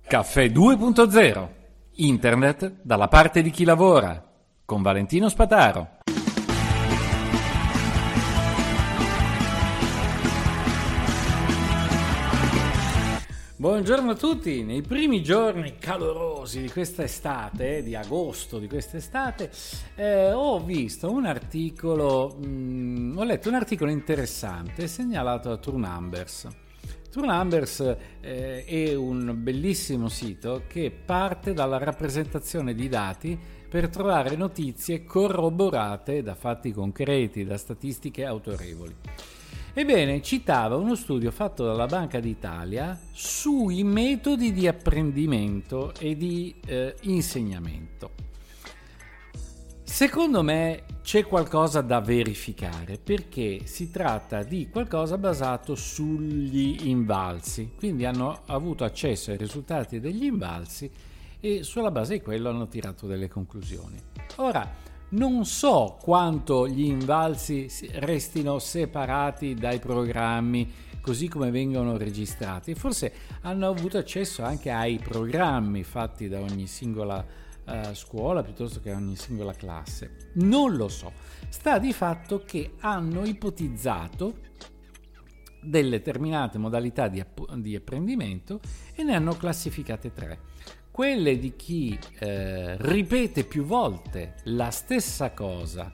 Caffè 2.0. Internet dalla parte di chi lavora. Con Valentino Spataro. Buongiorno a tutti. Nei primi giorni calorosi di questa estate, di agosto di quest'estate, ho visto un articolo, ho letto un articolo interessante segnalato da True Numbers. True Numbers è un bellissimo sito che parte dalla rappresentazione di dati per trovare notizie corroborate da fatti concreti, da statistiche autorevoli. Ebbene, citava uno studio fatto dalla Banca d'Italia sui metodi di apprendimento e di insegnamento. Secondo me c'è qualcosa da verificare, perché si tratta di qualcosa basato sugli invalsi, quindi hanno avuto accesso ai risultati degli invalsi e sulla base di quello hanno tirato delle conclusioni. Ora, non so quanto gli invalsi restino separati dai programmi così come vengono registrati, forse hanno avuto accesso anche ai programmi fatti da ogni singola scuola piuttosto che ogni singola classe, non lo so. Sta di fatto che hanno ipotizzato delle determinate modalità di apprendimento e ne hanno classificate tre: quelle di chi ripete più volte la stessa cosa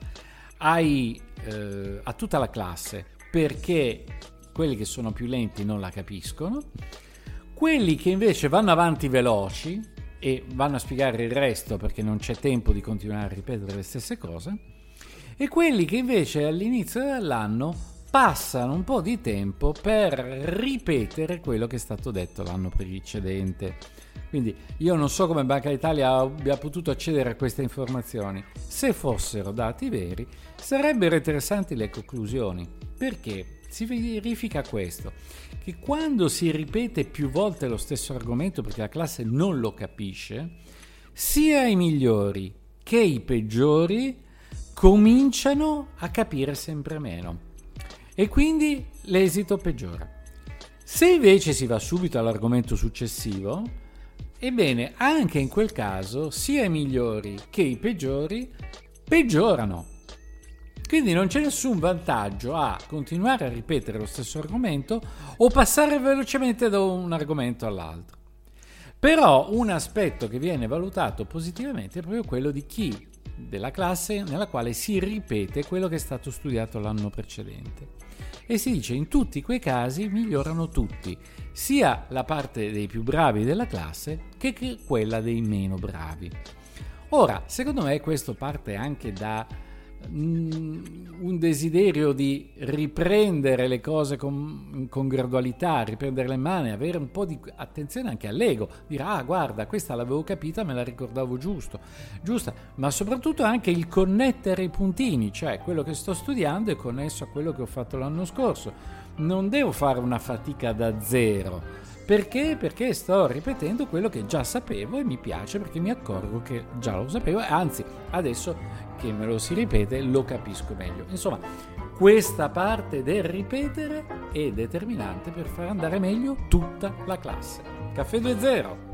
a tutta la classe perché quelli che sono più lenti non la capiscono, quelli che invece vanno avanti veloci e vanno a spiegare il resto perché non c'è tempo di continuare a ripetere le stesse cose, e quelli che invece all'inizio dell'anno passano un po' di tempo per ripetere quello che è stato detto l'anno precedente. Quindi io non so come Banca d'Italia abbia potuto accedere a queste informazioni. Se fossero dati veri, sarebbero interessanti le conclusioni, perché si verifica questo, che quando si ripete più volte lo stesso argomento perché la classe non lo capisce, sia i migliori che i peggiori cominciano a capire sempre meno e quindi l'esito peggiora. Se invece si va subito all'argomento successivo, ebbene, anche in quel caso sia i migliori che i peggiori peggiorano. Quindi non c'è nessun vantaggio a continuare a ripetere lo stesso argomento o passare velocemente da un argomento all'altro. Però un aspetto che viene valutato positivamente è proprio quello di chi della classe nella quale si ripete quello che è stato studiato l'anno precedente. E si dice in tutti quei casi migliorano tutti, sia la parte dei più bravi della classe che quella dei meno bravi. Ora, secondo me questo parte anche da un desiderio di riprendere le cose con gradualità, riprendere le mani, avere un po' di attenzione anche all'ego, dire guarda, questa l'avevo capita, me la ricordavo giusta, ma soprattutto anche il connettere i puntini, cioè quello che sto studiando è connesso a quello che ho fatto l'anno scorso, non devo fare una fatica da zero. Perché? Perché sto ripetendo quello che già sapevo e mi piace perché mi accorgo che già lo sapevo, anzi adesso che me lo si ripete lo capisco meglio. Insomma, questa parte del ripetere è determinante per far andare meglio tutta la classe. Caffè 2.0.